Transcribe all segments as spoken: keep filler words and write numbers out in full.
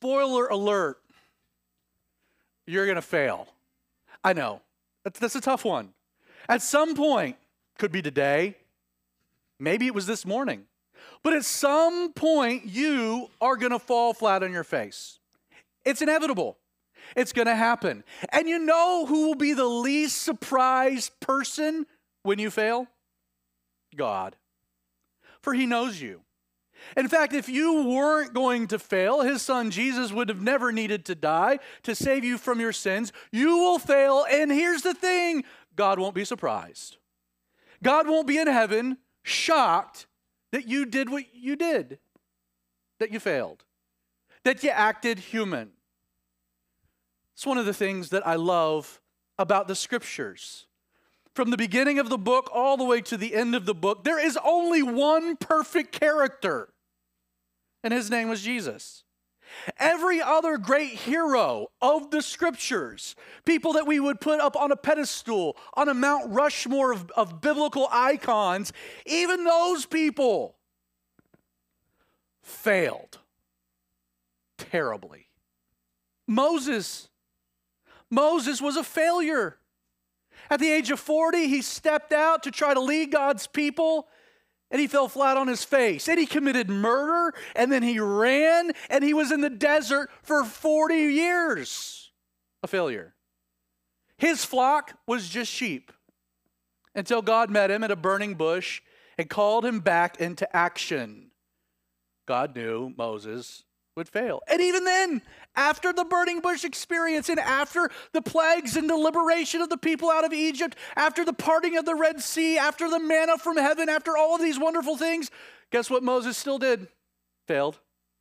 spoiler alert, you're going to fail. I know. That's, that's a tough one. At some point, could be today, maybe it was this morning, but at some point, you are going to fall flat on your face. It's inevitable. It's going to happen. And you know who will be the least surprised person when you fail? God. For he knows you. In fact, if you weren't going to fail, his son Jesus would have never needed to die to save you from your sins. You will fail, and here's the thing, God won't be surprised. God won't be in heaven shocked that you did what you did, that you failed, that you acted human. It's one of the things that I love about the Scriptures. From the beginning of the book all the way to the end of the book, there is only one perfect character, and his name was Jesus. Every other great hero of the Scriptures, people that we would put up on a pedestal, on a Mount Rushmore of, of biblical icons, even those people failed terribly. Moses, Moses was a failure. At the age of forty, he stepped out to try to lead God's people, and he fell flat on his face. And he committed murder, and then he ran, and he was in the desert for forty years. A failure. His flock was just sheep until God met him at a burning bush and called him back into action. God knew Moses would fail. And even then, after the burning bush experience and after the plagues and the liberation of the people out of Egypt, after the parting of the Red Sea, after the manna from heaven, after all of these wonderful things, guess what Moses still did? Failed.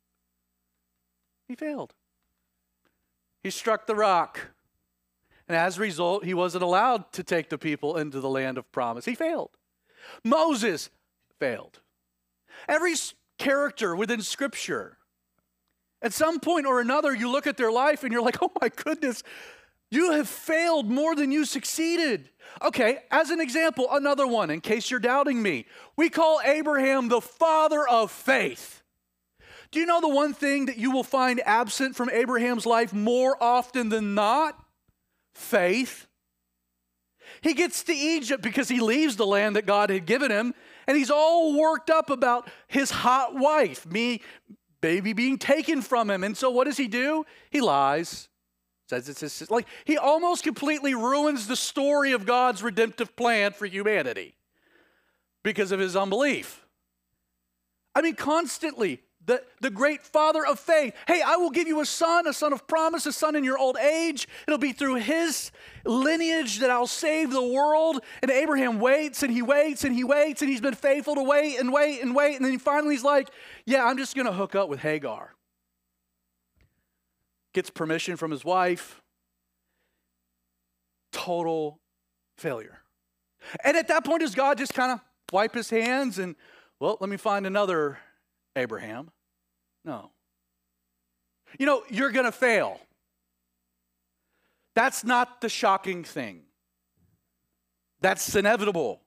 He failed. He struck the rock. And as a result, he wasn't allowed to take the people into the land of promise. He failed. Moses failed. Every character within Scripture, at some point or another, you look at their life and you're like, oh my goodness, you have failed more than you succeeded. Okay, as an example, another one, in case you're doubting me. We call Abraham the father of faith. Do you know the one thing that you will find absent from Abraham's life more often than not? Faith. He gets to Egypt because he leaves the land that God had given him, and he's all worked up about his hot wife, me, baby being taken from him. And so what does he do? He lies. Says it's his, like he almost completely ruins the story of God's redemptive plan for humanity because of his unbelief. I mean, constantly, the, the great father of faith. Hey, I will give you a son, a son of promise, a son in your old age. It'll be through his lineage that I'll save the world. And Abraham waits and he waits and he waits and he's been faithful to wait and wait and wait. And then he finally he's like, yeah, I'm just going to hook up with Hagar. Gets permission from his wife. Total failure. And at that point, does God just kind of wipe his hands and, well, let me find another Abraham? No. You know, you're going to fail. That's not the shocking thing. That's inevitable.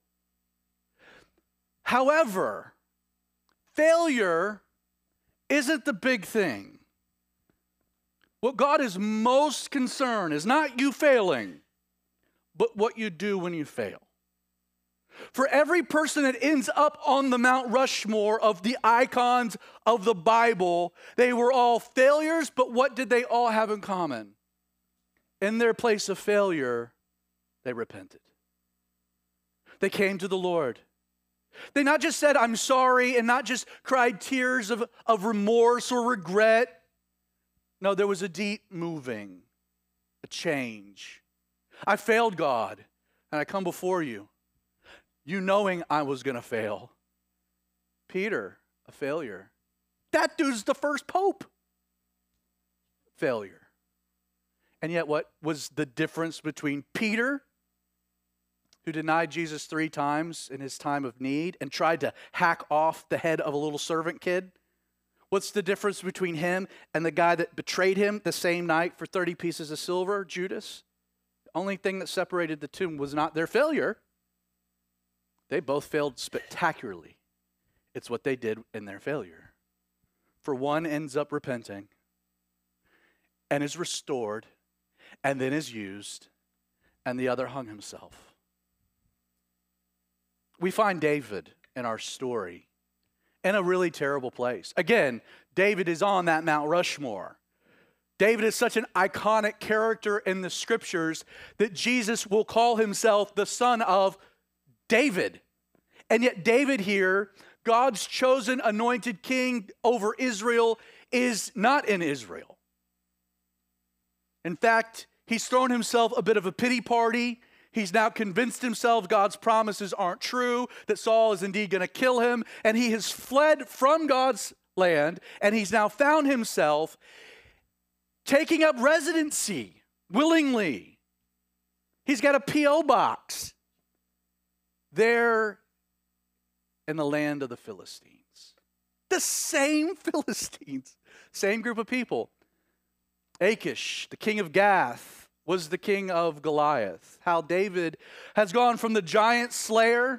However, failure isn't the big thing. What God is most concerned is not you failing, but what you do when you fail. For every person that ends up on the Mount Rushmore of the icons of the Bible, they were all failures, but what did they all have in common? In their place of failure, they repented. They came to the Lord. They not just said, I'm sorry, and not just cried tears of, of remorse or regret. No, there was a deep moving, a change. I failed, God, and I come before you. You knowing I was going to fail. Peter, a failure. That dude's the first pope. Failure. And yet what was the difference between Peter, who denied Jesus three times in his time of need and tried to hack off the head of a little servant kid? What's the difference between him and the guy that betrayed him the same night for thirty pieces of silver, Judas? The only thing that separated the two was not their failure. They both failed spectacularly. It's what they did in their failure. For one ends up repenting, and is restored and then is used, and the other hung himself. We find David in our story in a really terrible place. Again, David is on that Mount Rushmore. David is such an iconic character in the scriptures that Jesus will call himself the son of David. And yet David here, God's chosen anointed king over Israel, is not in Israel. In fact, he's thrown himself a bit of a pity party. He's now convinced himself God's promises aren't true, that Saul is indeed going to kill him, and he has fled from God's land, and he's now found himself taking up residency willingly. He's got a P O box there in the land of the Philistines. The same Philistines, same group of people. Achish, the king of Gath, was the king of Goliath. How David has gone from the giant slayer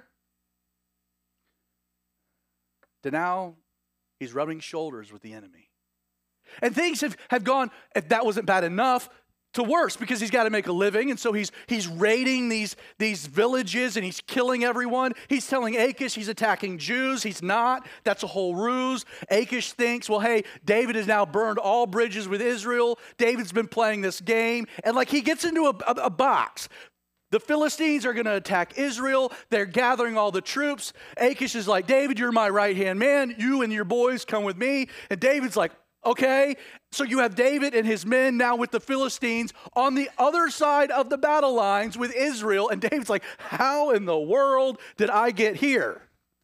to now he's rubbing shoulders with the enemy. And things have, have gone, if that wasn't bad enough, to worse, because he's got to make a living, and so he's he's raiding these, these villages, and he's killing everyone. He's telling Achish he's attacking Jews. He's not. That's a whole ruse. Achish thinks, well, hey, David has now burned all bridges with Israel. David's been playing this game, and like he gets into a, a, a box. The Philistines are going to attack Israel. They're gathering all the troops. Achish is like, David, you're my right-hand man. You and your boys come with me. And David's like, okay, so you have David and his men now with the Philistines on the other side of the battle lines with Israel. And David's like, how in the world did I get here?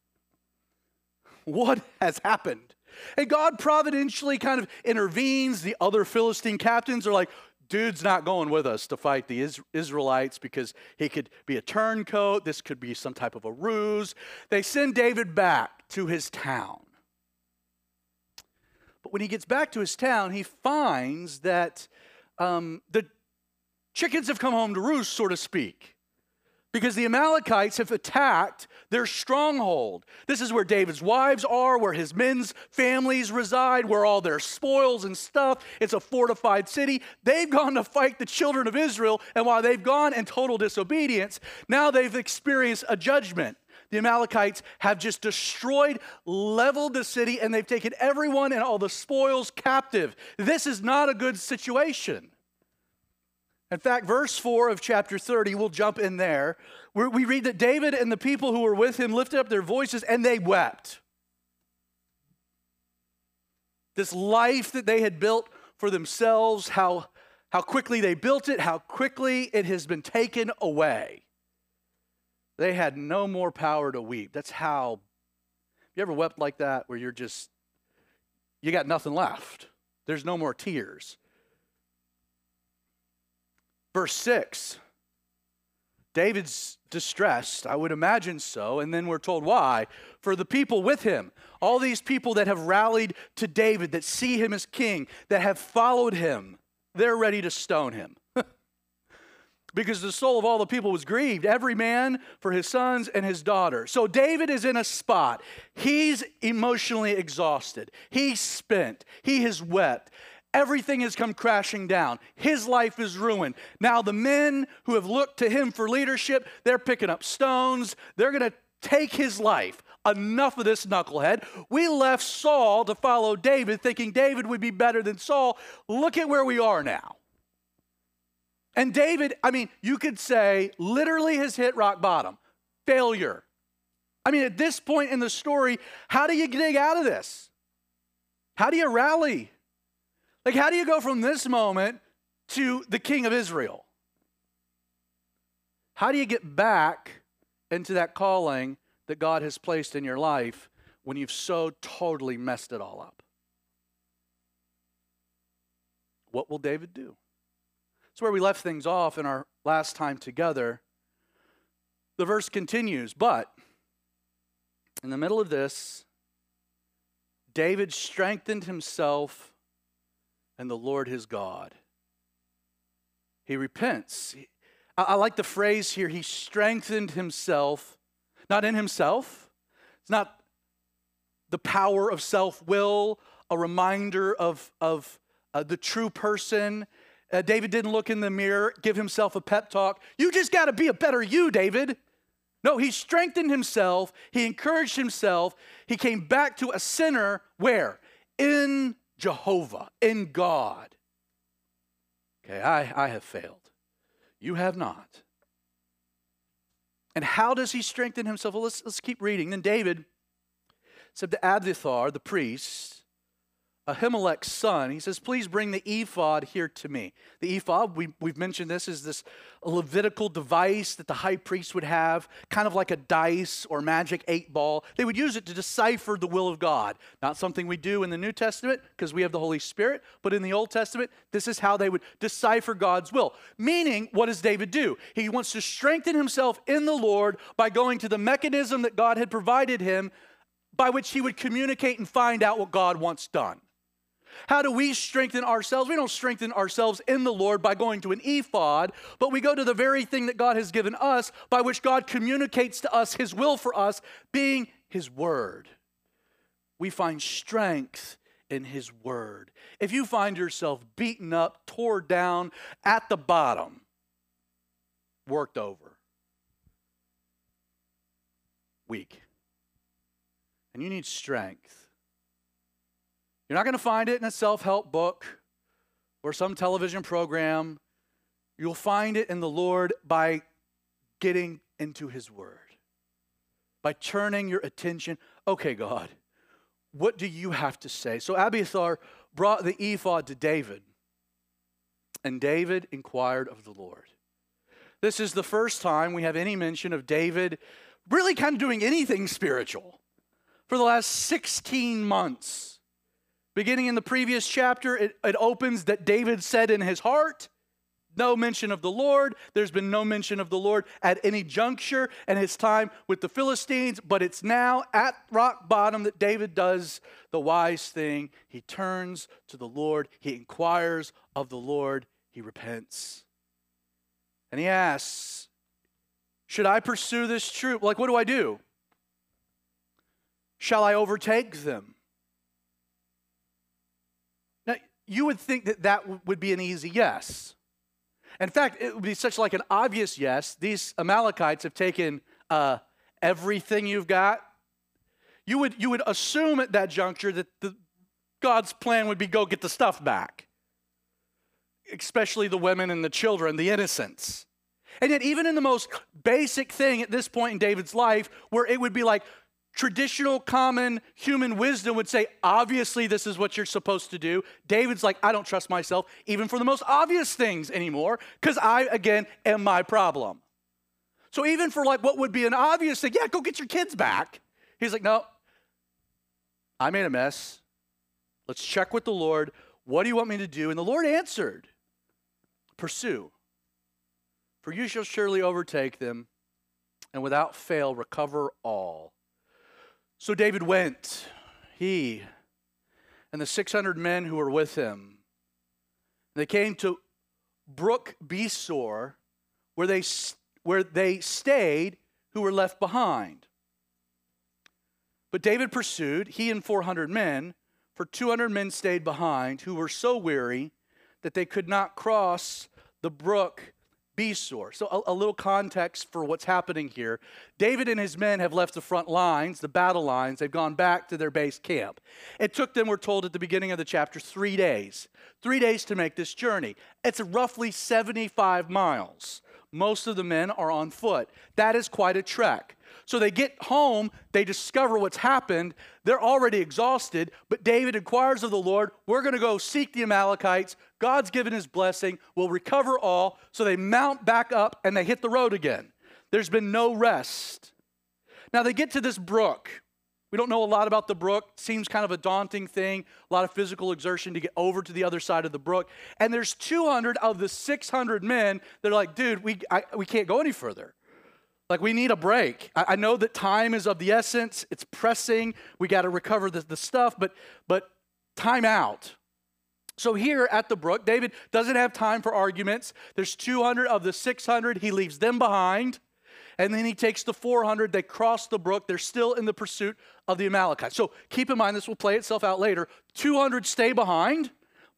What has happened? And God providentially kind of intervenes. The other Philistine captains are like, dude's not going with us to fight the Israelites because he could be a turncoat. This could be some type of a ruse. They send David back to his town. But when he gets back to his town, he finds that um, the chickens have come home to roost, so to speak, because the Amalekites have attacked their stronghold. This is where David's wives are, where his men's families reside, where all their spoils and stuff. It's a fortified city. They've gone to fight the children of Israel, and while they've gone in total disobedience, now they've experienced a judgment. The Amalekites have just destroyed, leveled the city, and they've taken everyone and all the spoils captive. This is not a good situation. In fact, verse four of chapter thirty, we'll jump in there, where we read that David and the people who were with him lifted up their voices and they wept. This life that they had built for themselves, how, how quickly they built it, how quickly it has been taken away. They had no more power to weep. That's how, you ever wept like that where you're just, you got nothing left. There's no more tears. Verse six, David's distressed, I would imagine so, and then we're told why. For the people with him, all these people that have rallied to David, that see him as king, that have followed him, they're ready to stone him. Because the soul of all the people was grieved, every man for his sons and his daughter. So David is in a spot. He's emotionally exhausted. He's spent. He has wept. Everything has come crashing down. His life is ruined. Now the men who have looked to him for leadership, they're picking up stones. They're going to take his life. Enough of this knucklehead. We left Saul to follow David, thinking David would be better than Saul. Look at where we are now. And David, I mean, you could say, literally has hit rock bottom. Failure. I mean, at this point in the story, how do you dig out of this? How do you rally? Like, how do you go from this moment to the king of Israel? How do you get back into that calling that God has placed in your life when you've so totally messed it all up? What will David do? It's where we left things off in our last time together. The verse continues, but in the middle of this, David strengthened himself in the Lord his God. He repents. I, I like the phrase here, he strengthened himself, not in himself. It's not the power of self-will, a reminder of, of uh, the true person. Uh, David didn't look in the mirror, give himself a pep talk. You just got to be a better you, David. No, he strengthened himself. He encouraged himself. He came back to a center where? In Jehovah, in God. Okay, I, I have failed. You have not. And how does he strengthen himself? Well, let's, let's keep reading. Then David said to Abiathar, the priest, Ahimelech's son, he says, please bring the ephod here to me. The ephod, we, we've mentioned this, is this Levitical device that the high priest would have, kind of like a dice or magic eight ball. They would use it to decipher the will of God. Not something we do in the New Testament because we have the Holy Spirit, but in the Old Testament, this is how they would decipher God's will. Meaning, what does David do? He wants to strengthen himself in the Lord by going to the mechanism that God had provided him by which he would communicate and find out what God wants done. How do we strengthen ourselves? We don't strengthen ourselves in the Lord by going to an ephod, but we go to the very thing that God has given us by which God communicates to us his will for us, being his word. We find strength in his word. If you find yourself beaten up, tore down, at the bottom, worked over, weak, and you need strength, you're not going to find it in a self-help book or some television program. You'll find it in the Lord by getting into his word, by turning your attention. Okay, God, what do you have to say? So Abiathar brought the ephod to David, and David inquired of the Lord. This is the first time we have any mention of David really kind of doing anything spiritual for the last sixteen months. Beginning in the previous chapter, it, it opens that David said in his heart, no mention of the Lord. There's been no mention of the Lord at any juncture in his time with the Philistines, but it's now at rock bottom that David does the wise thing. He turns to the Lord. He inquires of the Lord. He repents. And he asks, should I pursue this troop? Like, what do I do? Shall I overtake them? Now, you would think that that w- would be an easy yes. In fact, it would be such like an obvious yes. These Amalekites have taken uh, everything you've got. You would, you would assume at that juncture that the, God's plan would be go get the stuff back, especially the women and the children, the innocents. And yet even in the most basic thing at this point in David's life, where it would be like, traditional, common human wisdom would say, obviously this is what you're supposed to do. David's like, I don't trust myself even for the most obvious things anymore because I, again, am my problem. So even for like what would be an obvious thing, yeah, go get your kids back. He's like, no, I made a mess. Let's check with the Lord. What do you want me to do? And the Lord answered, pursue, for you shall surely overtake them and without fail recover all. So David went, he and the six hundred men who were with him. They came to Brook Besor, where they, where they stayed, who were left behind. But David pursued, he and four hundred men, for two hundred men stayed behind, who were so weary that they could not cross the brook Besor. So a, a little context for what's happening here. David and his men have left the front lines, the battle lines. They've gone back to their base camp. It took them, we're told at the beginning of the chapter, three days. Three days to make this journey. It's roughly seventy-five miles. Most of the men are on foot. That is quite a trek. So they get home, they discover what's happened. They're already exhausted, but David inquires of the Lord, we're going to go seek the Amalekites. God's given his blessing. We'll recover all. So they mount back up and they hit the road again. There's been no rest. Now they get to this brook. We don't know a lot about the brook. Seems kind of a daunting thing. A lot of physical exertion to get over to the other side of the brook. And there's two hundred of the six hundred men that are like, dude, we, I, we can't go any further. Like, we need a break. I, I know that time is of the essence. It's pressing. We got to recover the, the stuff, but, but time out. So here at the brook, David doesn't have time for arguments. There's two hundred of the six hundred. He leaves them behind. And then he takes the four hundred. They cross the brook. They're still in the pursuit of the Amalekites. So keep in mind, this will play itself out later. two hundred stay behind,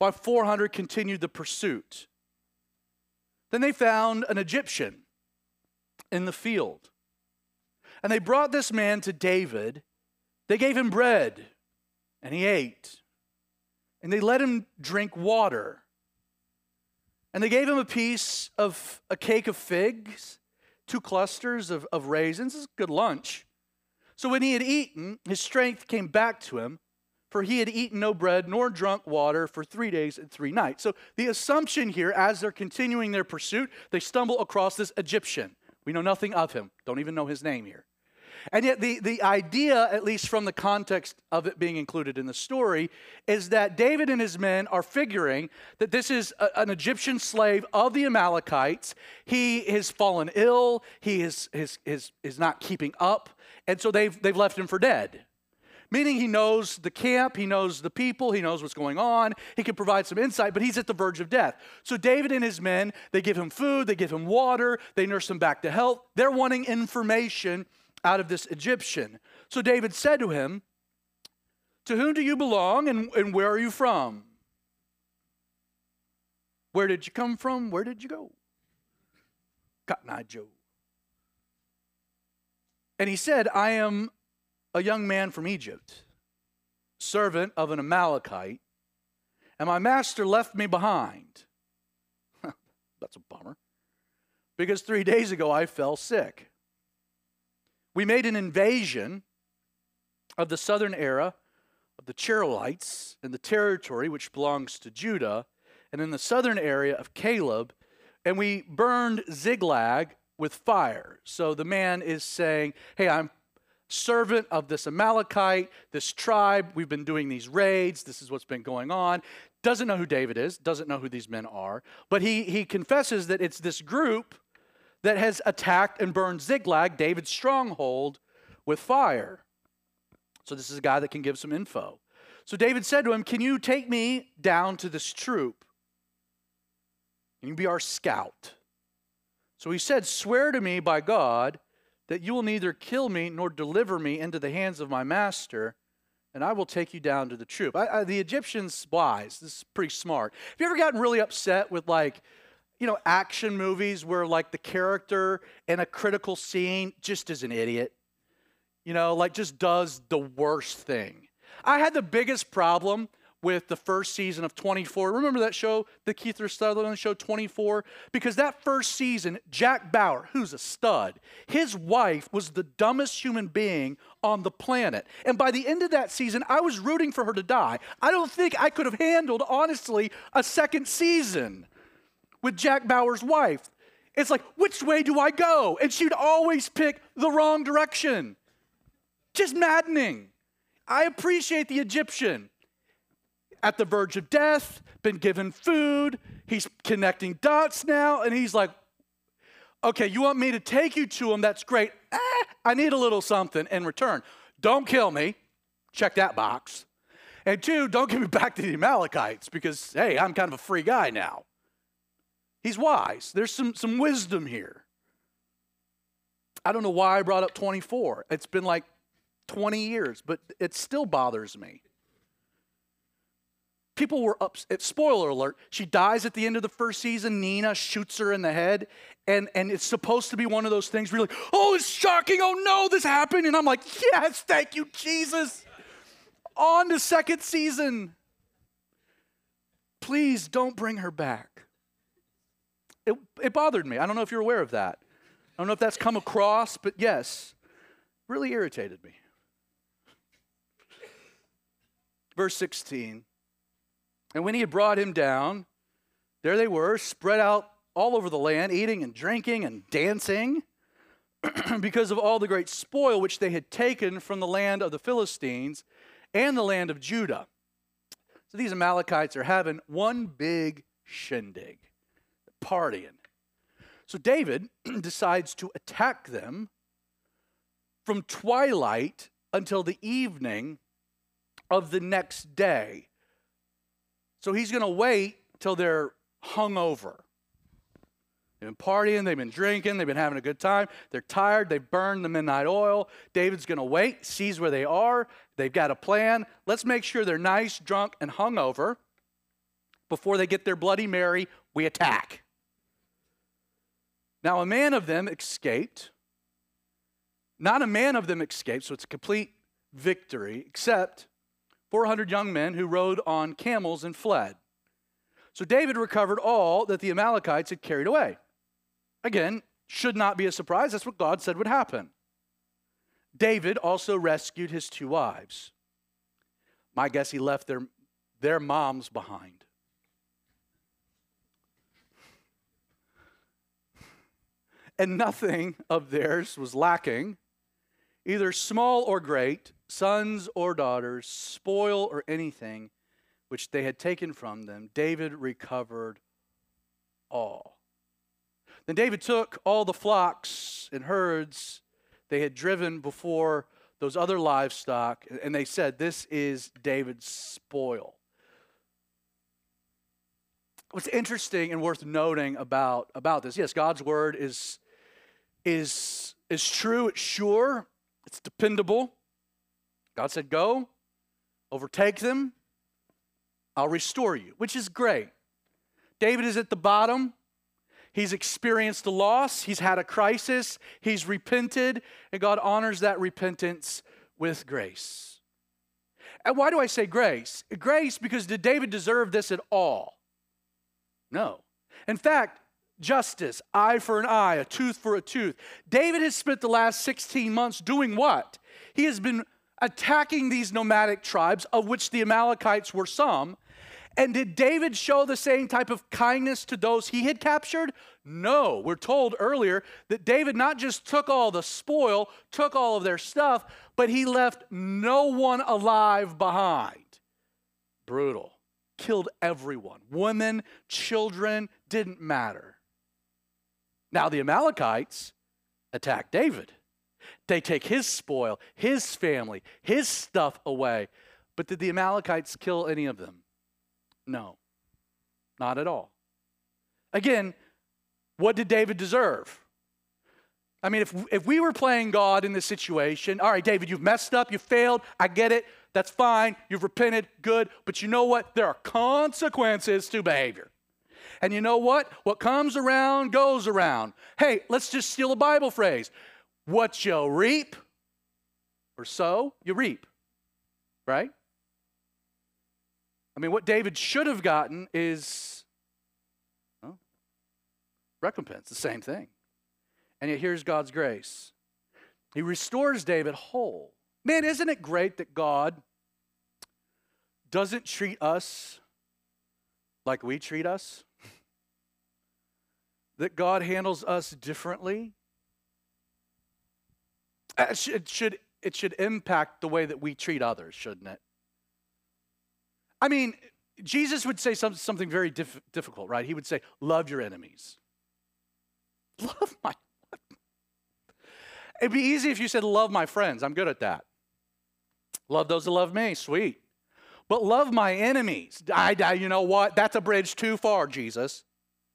while four hundred continued the pursuit. Then they found an Egyptian in the field. And they brought this man to David. They gave him bread, and he ate. And they let him drink water. And they gave him a piece of a cake of figs, two clusters of, of raisins. This is a good lunch. So when he had eaten, his strength came back to him, for he had eaten no bread nor drunk water for three days and three nights. So the assumption here, as they're continuing their pursuit, they stumble across this Egyptian. We know nothing of him. Don't even know his name here. And yet the, the idea, at least from the context of it being included in the story, is that David and his men are figuring that this is a, an Egyptian slave of the Amalekites. He has fallen ill. He is, is, is, is not keeping up. And so they've, they've left him for dead. Meaning he knows the camp, he knows the people, he knows what's going on. He can provide some insight, but he's at the verge of death. So David and his men, they give him food, they give him water, they nurse him back to health. They're wanting information out of this Egyptian. So David said to him, "To whom do you belong, and, and where are you from? Where did you come from? Where did you go?" Cotton Eye Joe. And he said, "I am a young man from Egypt, servant of an Amalekite, and my master left me behind." That's a bummer. "Because three days ago I fell sick. We made an invasion of the southern area of the Cherethites in the territory which belongs to Judah, and in the southern area of Caleb, and we burned Ziklag with fire." So the man is saying, hey, I'm servant of this Amalekite, this tribe. We've been doing these raids. This is what's been going on. Doesn't know who David is, doesn't know who these men are, but he, he confesses that it's this group that has attacked and burned Ziklag, David's stronghold, with fire. So this is a guy that can give some info. So David said to him, "Can you take me down to this troop? Can you be our scout?" So he said, "Swear to me by God that you will neither kill me nor deliver me into the hands of my master, and I will take you down to the troop." I, I, the Egyptians, wise. This is pretty smart. Have you ever gotten really upset with, like, you know, action movies where, like, the character in a critical scene just is an idiot? You know, like, just does the worst thing. I had the biggest problem with the first season of twenty-four. Remember that show, the Kiefer Sutherland show, twenty-four? Because that first season, Jack Bauer, who's a stud, his wife was the dumbest human being on the planet. And by the end of that season, I was rooting for her to die. I don't think I could have handled, honestly, a second season with Jack Bauer's wife. It's like, which way do I go? And she'd always pick the wrong direction. Just maddening. I appreciate the Egyptian. At the verge of death, been given food, he's connecting dots now, and he's like, okay, you want me to take you to him? That's great. Eh, I need a little something in return. Don't kill me. Check that box. And two, don't give me back to the Amalekites, because, hey, I'm kind of a free guy now. He's wise. There's some, some wisdom here. I don't know why I brought up twenty-four. It's been like twenty years, but it still bothers me. People were upset. Spoiler alert, she dies at the end of the first season. Nina shoots her in the head. And, and it's supposed to be one of those things where you're like, oh, it's shocking. Oh, no, this happened. And I'm like, yes, thank you, Jesus. On to second season. Please don't bring her back. It, it bothered me. I don't know if you're aware of that. I don't know if that's come across, but yes, really irritated me. Verse sixteen. "And when he had brought him down, there they were, spread out all over the land, eating and drinking and dancing, because of all the great spoil which they had taken from the land of the Philistines and the land of Judah." So these Amalekites are having one big shindig, partying. So David decides to attack them from twilight until the evening of the next day. So he's going to wait till they're hungover. They've been partying, they've been drinking, they've been having a good time. They're tired, they've burned the midnight oil. David's going to wait, sees where they are. They've got a plan. Let's make sure they're nice, drunk, and hungover. Before they get their Bloody Mary, we attack. Now, a man of them escaped. Not a man of them escaped, so it's a complete victory, except four hundred young men who rode on camels and fled. So David recovered all that the Amalekites had carried away. Again, should not be a surprise. That's what God said would happen. David also rescued his two wives. My guess, he left their, their moms behind. And nothing of theirs was lacking, either small or great, sons or daughters, spoil or anything which they had taken from them. David recovered all. Then David took all the flocks and herds they had driven before those other livestock, and they said, "This is David's spoil." What's interesting and worth noting about, about this, yes, God's word is, is, is true, it's sure, it's dependable. God said, go, overtake them, I'll restore you, which is great. David is at the bottom. He's experienced a loss. He's had a crisis. He's repented, and God honors that repentance with grace. And why do I say grace? Grace because did David deserve this at all? No. In fact, justice, eye for an eye, a tooth for a tooth. David has spent the last sixteen months doing what? He has been attacking these nomadic tribes, of which the Amalekites were some. And did David show the same type of kindness to those he had captured? No. We're told earlier that David not just took all the spoil, took all of their stuff, but he left no one alive behind. Brutal. Killed everyone. Women, children, didn't matter. Now the Amalekites attack David. They take his spoil, his family, his stuff away. But did the Amalekites kill any of them? No, not at all. Again, what did David deserve? I mean, if, if we were playing God in this situation, all right, David, you've messed up, you failed, I get it, that's fine, you've repented, good, but you know what? There are consequences to behavior. And you know what? What comes around goes around. Hey, let's just steal a Bible phrase. What you reap or sow, you reap, right? I mean, what David should have gotten is well, recompense, the same thing. And yet here's God's grace. He restores David whole. Man, isn't it great that God doesn't treat us like we treat us? That God handles us differently? It should, it should, it should impact the way that we treat others, shouldn't it? I mean, Jesus would say some, something very diff, difficult, right? He would say, love your enemies. Love my... It'd be easy if you said, love my friends. I'm good at that. Love those that love me. Sweet. But love my enemies. I, I, you know what? That's a bridge too far, Jesus.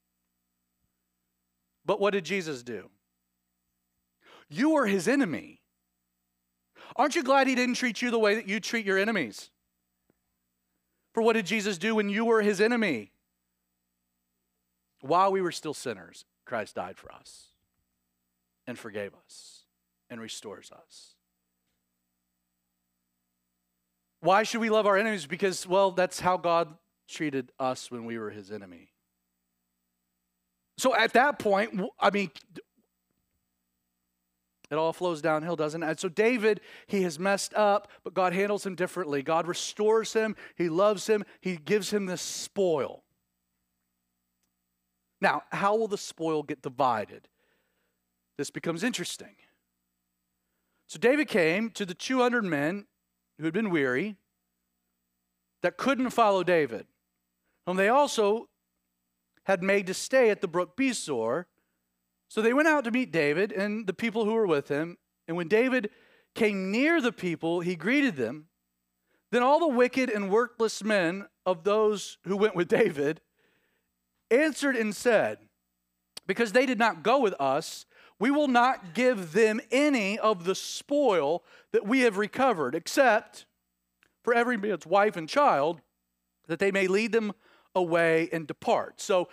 But what did Jesus do? You were his enemy. Aren't you glad he didn't treat you the way that you treat your enemies? For what did Jesus do when you were his enemy? While we were still sinners, Christ died for us and forgave us and restores us. Why should we love our enemies? Because, well, that's how God treated us when we were his enemy. So at that point, I mean, it all flows downhill, doesn't it? And so David, he has messed up, but God handles him differently. God restores him. He loves him. He gives him this spoil. Now, how will the spoil get divided? This becomes interesting. So David came to the two hundred men who had been weary, that couldn't follow David, whom they also had made to stay at the brook Besor. So they went out to meet David and the people who were with him. And when David came near the people, he greeted them. Then all the wicked and worthless men of those who went with David answered and said, because they did not go with us, we will not give them any of the spoil that we have recovered, except for every man's wife and child, that they may lead them away and depart. So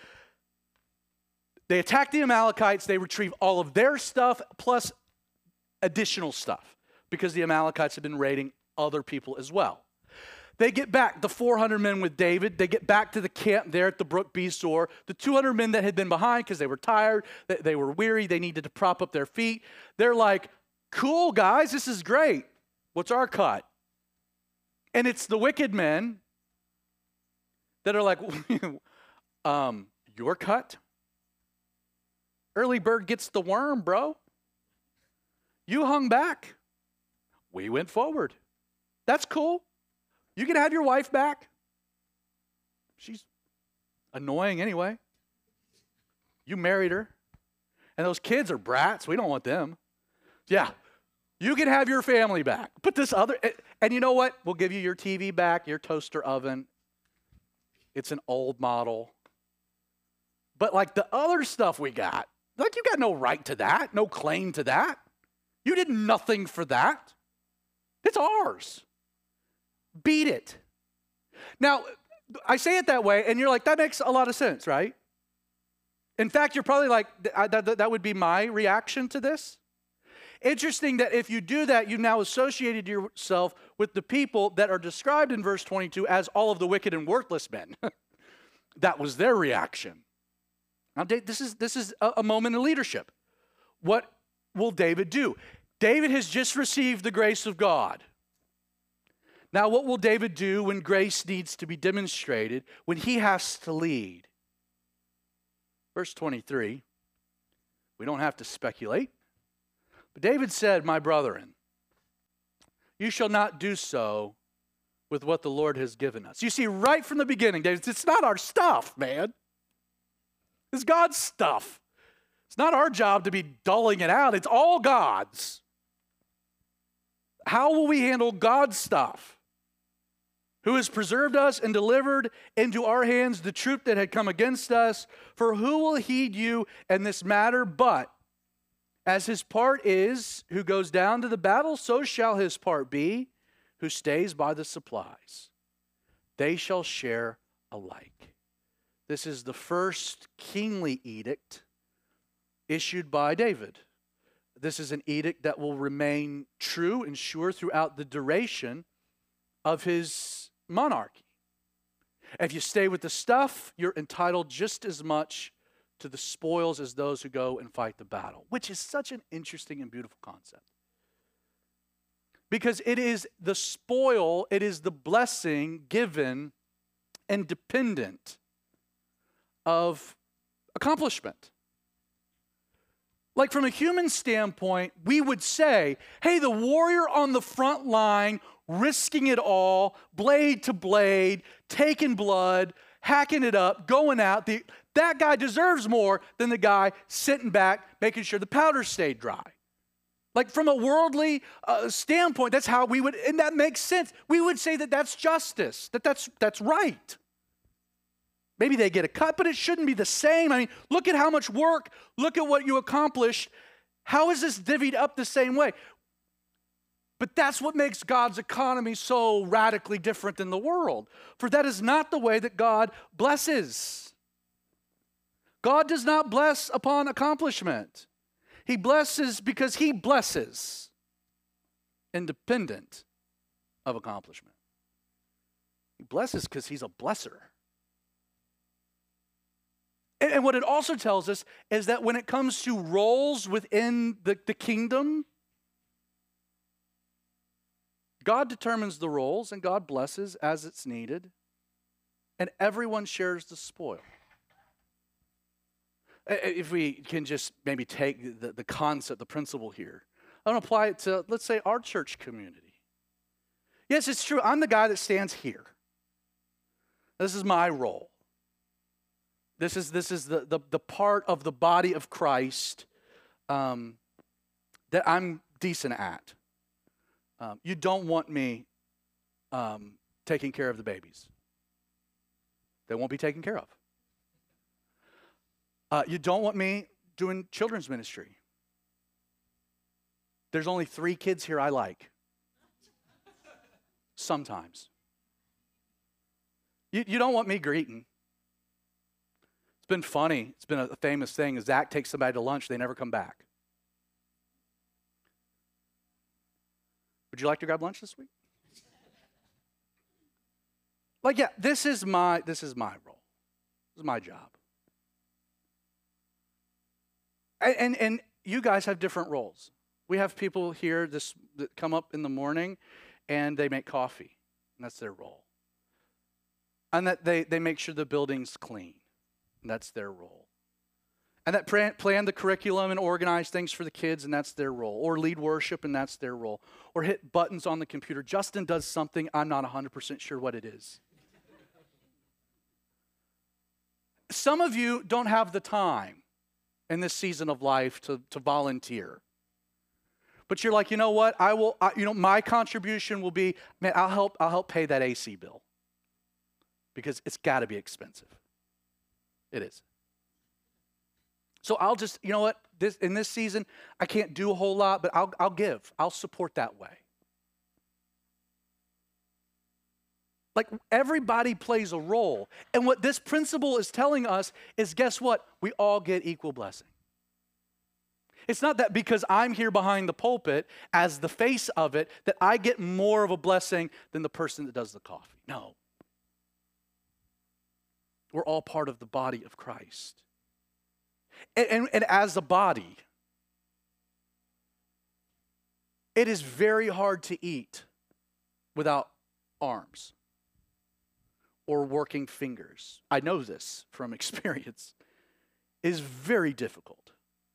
they attack the Amalekites. They retrieve all of their stuff plus additional stuff because the Amalekites have been raiding other people as well. They get back, the four hundred men with David. They get back to the camp there at the brook Besor. The two hundred men that had been behind because they were tired, they, they were weary, they needed to prop up their feet. They're like, cool, guys, this is great. What's our cut? And it's the wicked men that are like, um, your cut? Early bird gets the worm, bro. You hung back. We went forward. That's cool. You can have your wife back. She's annoying anyway. You married her. And those kids are brats. We don't want them. Yeah. You can have your family back. But this other, and you know what? We'll give you your T V back, your toaster oven. It's an old model. But like the other stuff we got, like you got no right to that, no claim to that. You did nothing for that. It's ours. Beat it. Now, I say it that way, and you're like, that makes a lot of sense, right? In fact, you're probably like, that, that, that would be my reaction to this. Interesting that if you do that, you've now associated yourself with the people that are described in verse twenty-two as all of the wicked and worthless men. That was their reaction. Now, this is, this is a, a moment in leadership. What will David do? David has just received the grace of God. Now, what will David do when grace needs to be demonstrated, when he has to lead? Verse twenty-three, we don't have to speculate. But David said, my brethren, you shall not do so with what the Lord has given us. You see, right from the beginning, David, it's not our stuff, man. It's God's stuff. It's not our job to be dulling it out. It's all God's. How will we handle God's stuff? Who has preserved us and delivered into our hands the troop that had come against us? For who will heed you in this matter? But as his part is, who goes down to the battle, so shall his part be, who stays by the supplies. They shall share alike. This is the first kingly edict issued by David. This is an edict that will remain true and sure throughout the duration of his monarchy. If you stay with the stuff, you're entitled just as much to the spoils as those who go and fight the battle, which is such an interesting and beautiful concept. Because it is the spoil, it is the blessing given independent of accomplishment. Like from a human standpoint, we would say, hey, the warrior on the front line, risking it all, blade to blade, taking blood, hacking it up, going out, the, that guy deserves more than the guy sitting back, making sure the powder stayed dry. Like from a worldly uh, standpoint, that's how we would, and that makes sense. We would say that that's justice, that that's, that's right. Maybe they get a cut, but it shouldn't be the same. I mean, look at how much work, look at what you accomplished. How is this divvied up the same way? But that's what makes God's economy so radically different than the world. For that is not the way that God blesses. God does not bless upon accomplishment. He blesses because he blesses, independent of accomplishment. He blesses because he's a blesser. And, and what it also tells us is that when it comes to roles within the, the kingdom, God determines the roles and God blesses as it's needed, and everyone shares the spoil. If we can just maybe take the, the concept, the principle here, I want to apply it to, let's say, our church community. Yes, it's true. I'm the guy that stands here. This is my role. This is, this is the, the, the part of the body of Christ um, that I'm decent at. Um, you don't want me um, taking care of the babies. They won't be taken care of. Uh, you don't want me doing children's ministry. There's only three kids here I like. Sometimes. You, you don't want me greeting. It's been funny. It's been a famous thing. Zach takes somebody to lunch, they never come back. Would you like to grab lunch this week? Like, yeah, this is my this is my role. This is my job. And, and, and you guys have different roles. We have people here this that come up in the morning and they make coffee. And that's their role. And that they, they make sure the building's clean. And that's their role. And that plan, plan the curriculum and organize things for the kids, and that's their role. Or lead worship, and that's their role. Or hit buttons on the computer. Justin does something, I'm not one hundred percent sure what it is. Some of you don't have the time in this season of life to, to volunteer. But you're like, you know what? I will, I, you know, my contribution will be, man, I'll help, I'll help pay that A C bill. Because it's got to be expensive. It is. So I'll just, you know what? This in this season, I can't do a whole lot, but I'll I'll give. I'll support that way. Like everybody plays a role. And what this principle is telling us is, guess what? We all get equal blessing. It's not that because I'm here behind the pulpit as the face of it, that I get more of a blessing than the person that does the coffee. No. We're all part of the body of Christ. And, and, and as a body, it is very hard to eat without arms or working fingers. I know this from experience. It is very difficult.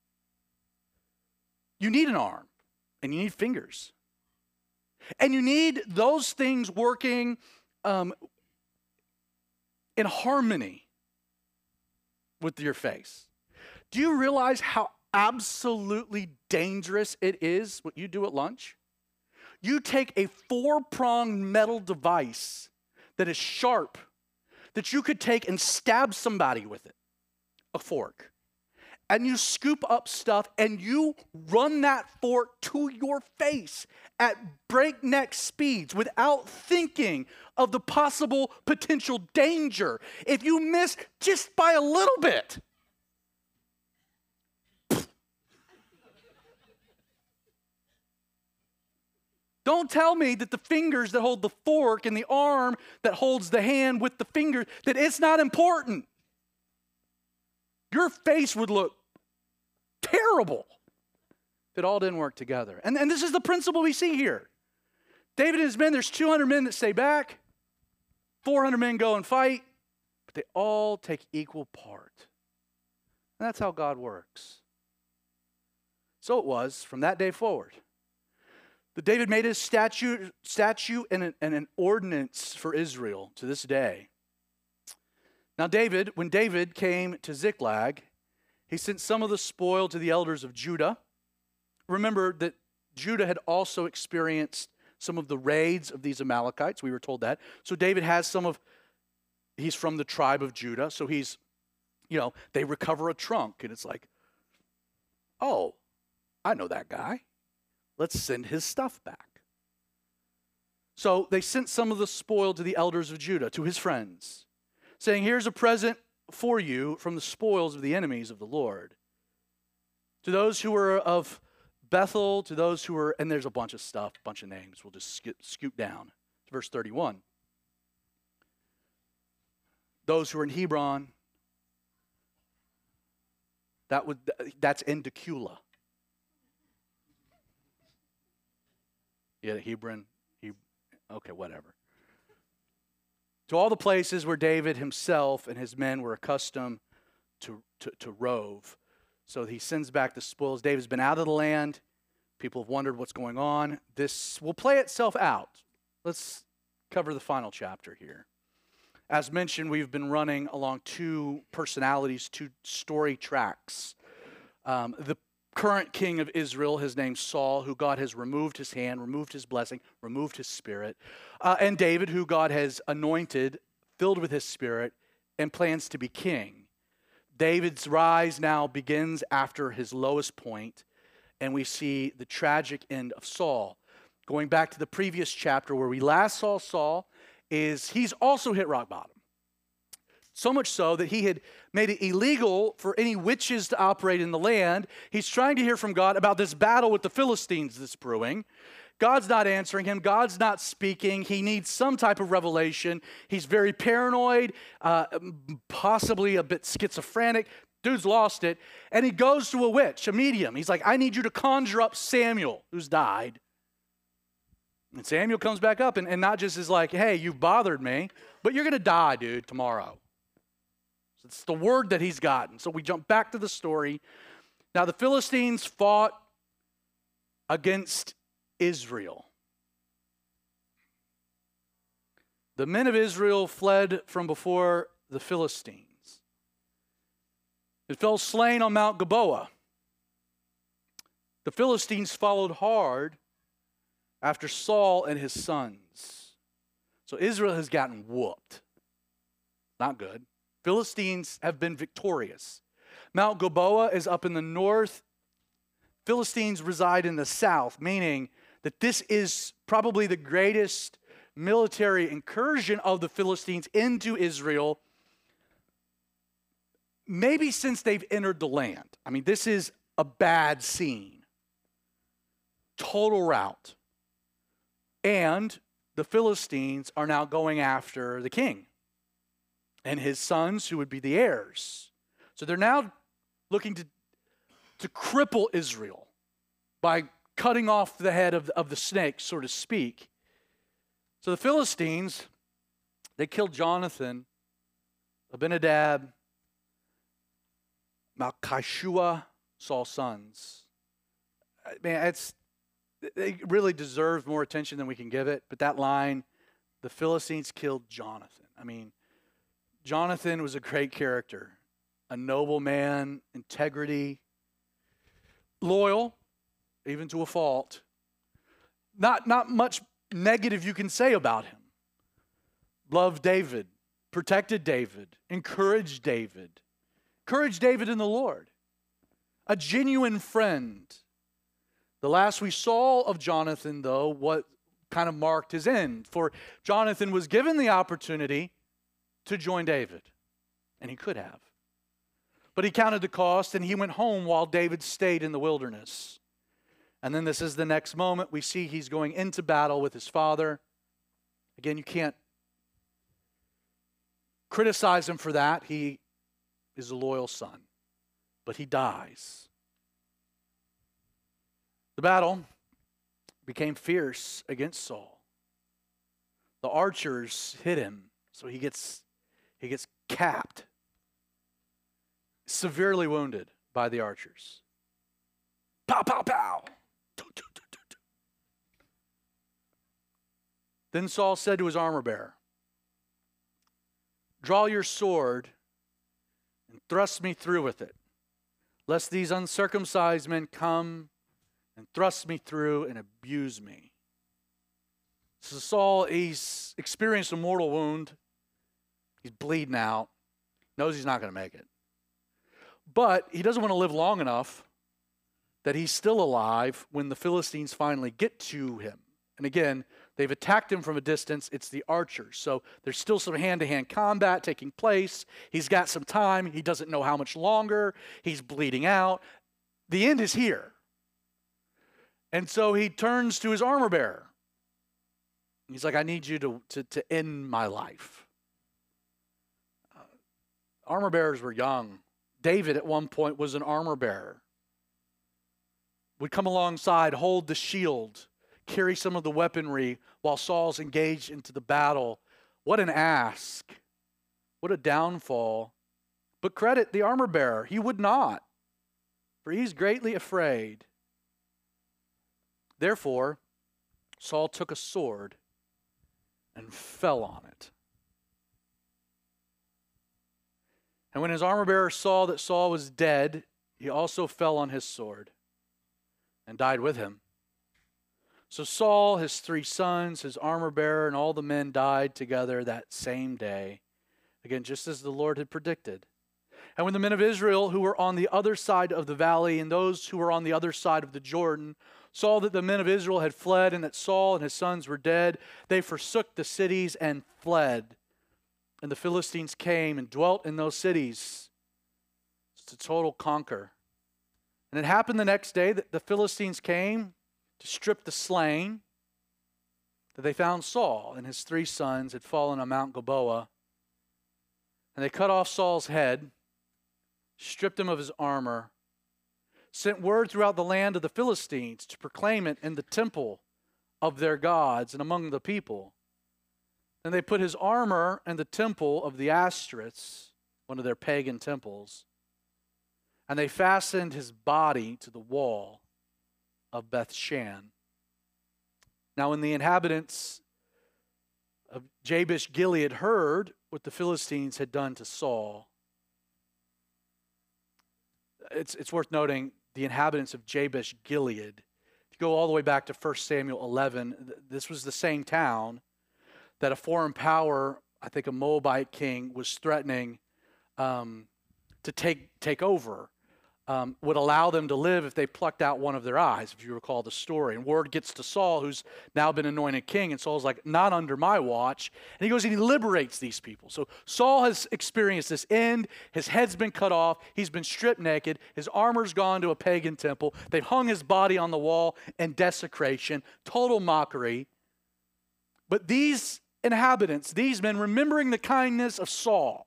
You need an arm and you need fingers. And you need those things working um, in harmony with your face. Do you realize how absolutely dangerous it is what you do at lunch? You take a four-pronged metal device that is sharp, that you could take and stab somebody with it, a fork, and you scoop up stuff and you run that fork to your face at breakneck speeds without thinking of the possible potential danger. If you miss just by a little bit, don't tell me that the fingers that hold the fork and the arm that holds the hand with the finger, that it's not important. Your face would look terrible if it all didn't work together. And, and this is the principle we see here. David and his men, there's two hundred men that stay back. four hundred men go and fight. But they all take equal part. And that's how God works. So it was from that day forward. That David made his statute, statute and, an, and an ordinance for Israel to this day. Now David, when David came to Ziklag, he sent some of the spoil to the elders of Judah. Remember that Judah had also experienced some of the raids of these Amalekites. We were told that. So David has some of, he's from the tribe of Judah. So he's, you know, they recover a trunk. And it's like, oh, I know that guy. Let's send his stuff back. So they sent some of the spoil to the elders of Judah, to his friends, saying, here's a present for you from the spoils of the enemies of the Lord. To those who were of Bethel, to those who were, and there's a bunch of stuff, a bunch of names. We'll just scoot, scoot down. Verse thirty-one. Those who are in Hebron, that would, that's in Decula. Yeah, Hebron, he, okay, whatever. To all the places where David himself and his men were accustomed to, to, to rove. So he sends back the spoils. David's been out of the land. People have wondered what's going on. This will play itself out. Let's cover the final chapter here. As mentioned, we've been running along two personalities, two story tracks. Um, the current king of Israel, his name's Saul, who God has removed his hand, removed his blessing, removed his spirit. Uh, and David, who God has anointed, filled with his spirit, and plans to be king. David's rise now begins after his lowest point, and we see the tragic end of Saul. Going back to the previous chapter where we last saw Saul, is he's also hit rock bottom. So much so that he had made it illegal for any witches to operate in the land. He's trying to hear from God about this battle with the Philistines that's brewing. God's not answering him. God's not speaking. He needs some type of revelation. He's very paranoid, uh, possibly a bit schizophrenic. Dude's lost it. And he goes to a witch, a medium. He's like, I need you to conjure up Samuel, who's died. And Samuel comes back up and, and not just is like, hey, you've bothered me, but you're going to die, dude, tomorrow. So it's the word that he's gotten. So we jump back to the story. Now the Philistines fought against Israel. The men of Israel fled from before the Philistines. It fell slain on Mount Gilboa. The Philistines followed hard after Saul and his sons. So Israel has gotten whooped. Not good. Philistines have been victorious. Mount Gilboa is up in the north. Philistines reside in the south, meaning that this is probably the greatest military incursion of the Philistines into Israel, maybe since they've entered the land. I mean, this is a bad scene. Total rout. And the Philistines are now going after the king and his sons, who would be the heirs. So they're now looking to, to cripple Israel by cutting off the head of, of the snake, so to speak. So the Philistines, they killed Jonathan, Abinadab, Malchishua, Saul's sons. Man, it's, they really deserve more attention than we can give it. But that line, the Philistines killed Jonathan. I mean, Jonathan was a great character, a noble man, integrity, loyal, even to a fault. Not, not much negative you can say about him. Loved David, protected David, encouraged David, encouraged David in the Lord. A genuine friend. The last we saw of Jonathan, though, what kind of marked his end. For Jonathan was given the opportunity to join David, and he could have. But he counted the cost, and he went home while David stayed in the wilderness. And then this is the next moment. We see he's going into battle with his father. Again, you can't criticize him for that. He is a loyal son. But he dies. The battle became fierce against Saul. The archers hit him, so he gets, he gets capped, severely wounded by the archers. Pow, pow, pow. Then Saul said to his armor bearer, draw your sword and thrust me through with it, lest these uncircumcised men come and thrust me through and abuse me. So Saul, he's experienced a mortal wound. He's bleeding out. Knows he's not going to make it. But he doesn't want to live long enough that he's still alive when the Philistines finally get to him. And again, they've attacked him from a distance. It's the archers. So there's still some hand-to-hand combat taking place. He's got some time. He doesn't know how much longer. He's bleeding out. The end is here. And so he turns to his armor bearer. He's like, I need you to, to, to end my life. Uh, armor bearers were young. David at one point was an armor bearer. Would come alongside, hold the shield, carry some of the weaponry while Saul's engaged into the battle. What an ask. What a downfall. But credit the armor bearer. He would not, for he's greatly afraid. Therefore, Saul took a sword and fell on it. And when his armor bearer saw that Saul was dead, he also fell on his sword and died with him. So Saul, his three sons, his armor bearer, and all the men died together that same day. Again, just as the Lord had predicted. And when the men of Israel who were on the other side of the valley and those who were on the other side of the Jordan saw that the men of Israel had fled and that Saul and his sons were dead, they forsook the cities and fled. And the Philistines came and dwelt in those cities to total conquer. And it happened the next day that the Philistines came to strip the slain, that they found Saul and his three sons had fallen on Mount Gilboa. And they cut off Saul's head, stripped him of his armor, sent word throughout the land of the Philistines to proclaim it in the temple of their gods and among the people. And they put his armor in the temple of the Ashtoreths, one of their pagan temples, and they fastened his body to the wall of Bethshan. Now when the inhabitants of Jabesh Gilead heard what the Philistines had done to Saul, it's, it's worth noting the inhabitants of Jabesh Gilead. If you go all the way back to First Samuel eleven, this was the same town that a foreign power, I think a Moabite king, was threatening um, to take, take over. Um, would allow them to live if they plucked out one of their eyes, if you recall the story. And word gets to Saul, who's now been anointed king, and Saul's like, not under my watch. And he goes and he liberates these people. So Saul has experienced this end. His head's been cut off. He's been stripped naked. His armor's gone to a pagan temple. They've hung his body on the wall in desecration, total mockery. But these inhabitants, these men, remembering the kindness of Saul,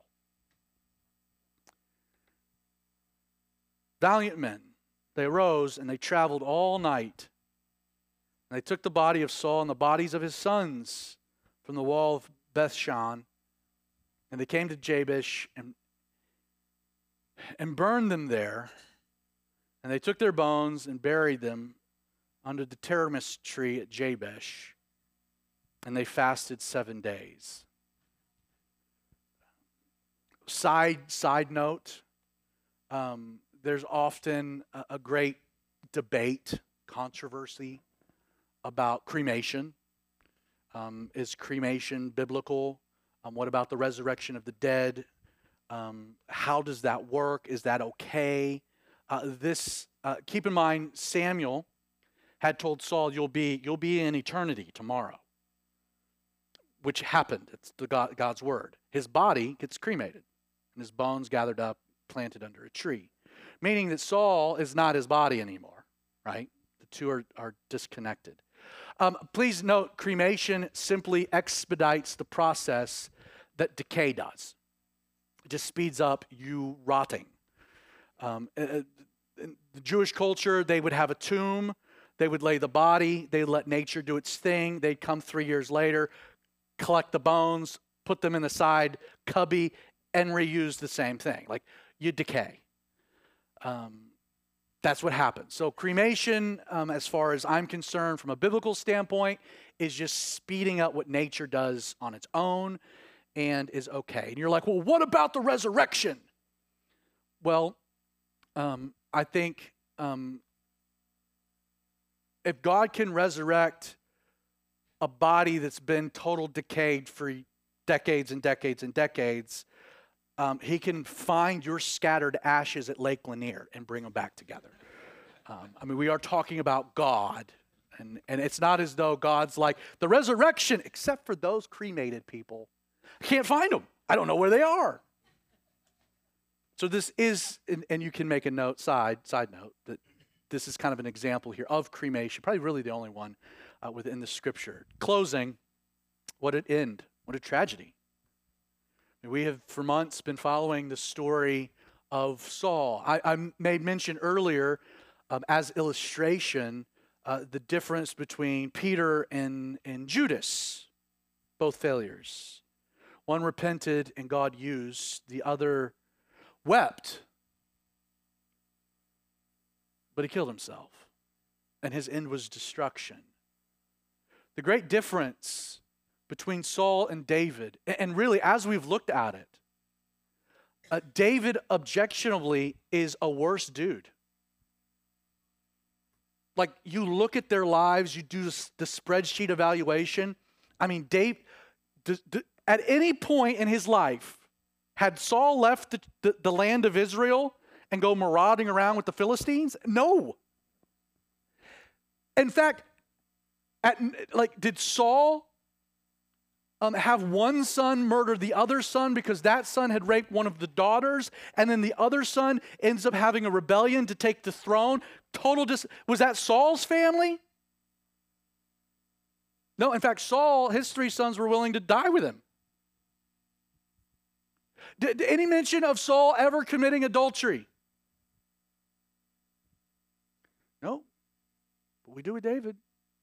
valiant men, they arose and they traveled all night. And they took the body of Saul and the bodies of his sons from the wall of Bethshan, and they came to Jabesh and, and burned them there. And they took their bones and buried them under the teremis tree at Jabesh. And they fasted seven days. Side, side note, um, there's often a, a great debate, controversy about cremation. Um, is cremation biblical? Um, what about the resurrection of the dead? Um, how does that work? Is that okay? Uh, this, uh, keep in mind, Samuel had told Saul, "You'll be, you'll be in eternity tomorrow," which happened. It's the God, God's word. His body gets cremated, and his bones gathered up, planted under a tree, meaning that Saul is not his body anymore. Right? The two are, are disconnected. Um, please note, cremation simply expedites the process that decay does. It just speeds up you rotting. Um, in the Jewish culture, they would have a tomb. They would lay the body. They'd let nature do its thing. They'd come three years later, collect the bones, put them in the side cubby, and reuse the same thing. Like, you decay. Um, that's what happens. So cremation, um, as far as I'm concerned, from a biblical standpoint, is just speeding up what nature does on its own and is okay. And you're like, well, what about the resurrection? Well, um, I think um, if God can resurrect a body that's been total decayed for decades and decades and decades, um, he can find your scattered ashes at Lake Lanier and bring them back together. Um, I mean, we are talking about God, and, and it's not as though God's like, the resurrection, except for those cremated people. I can't find them. I don't know where they are. So this is, and, and you can make a note, side, side note, that this is kind of an example here of cremation, probably really the only one uh, within the scripture. Closing, what an end, what a tragedy. We have for months been following the story of Saul. I, I made mention earlier um, as illustration uh, the difference between Peter and, and Judas, both failures. One repented and God used, the other wept, but he killed himself, and his end was destruction. The great difference between Saul and David, and really as we've looked at it, uh, David objectionably is a worse dude. Like, you look at their lives, you do the spreadsheet evaluation. I mean, Dave, d- d- at any point in his life, had Saul left the, the, the land of Israel and go marauding around with the Philistines? No. In fact, at, like, did Saul um, have one son murder the other son because that son had raped one of the daughters, and then the other son ends up having a rebellion to take the throne. Total dis- was that Saul's family? No, in fact, Saul, his three sons were willing to die with him. Did, did any mention of Saul ever committing adultery? No, but we do with David.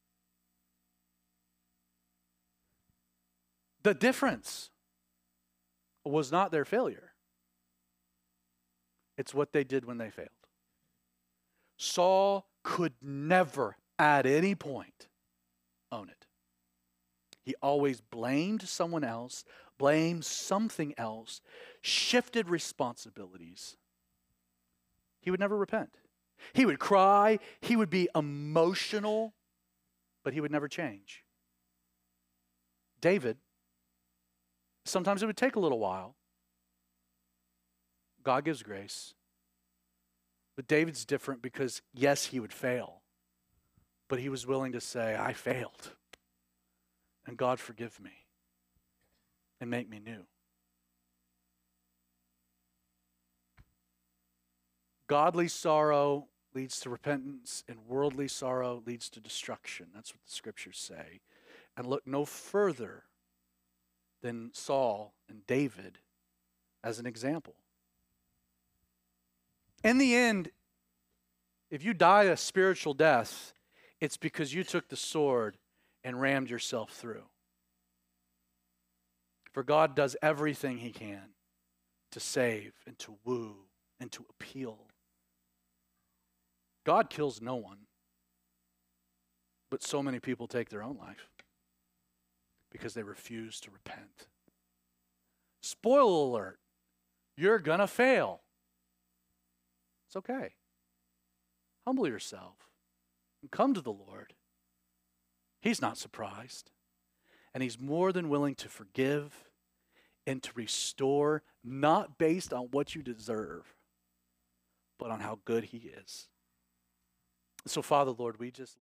The difference was not their failure. It's what they did when they failed. Saul could never, at any point, own it. He always blamed someone else, blamed something else, shifted responsibilities. He would never repent. He would cry, he would be emotional, but he would never change. David, sometimes it would take a little while. God gives grace. But David's different because, yes, he would fail. But he was willing to say, I failed. And God, forgive me. And make me new. Godly sorrow leads to repentance, and worldly sorrow leads to destruction. That's what the scriptures say. And look no further than Saul and David as an example. In the end, if you die a spiritual death, it's because you took the sword and rammed yourself through. For God does everything he can to save and to woo and to appeal. God kills no one, but so many people take their own life because they refuse to repent. Spoiler alert, you're gonna fail. It's okay. Humble yourself and come to the Lord. He's not surprised. And he's more than willing to forgive and to restore, not based on what you deserve, but on how good he is. So, Father, Lord, we just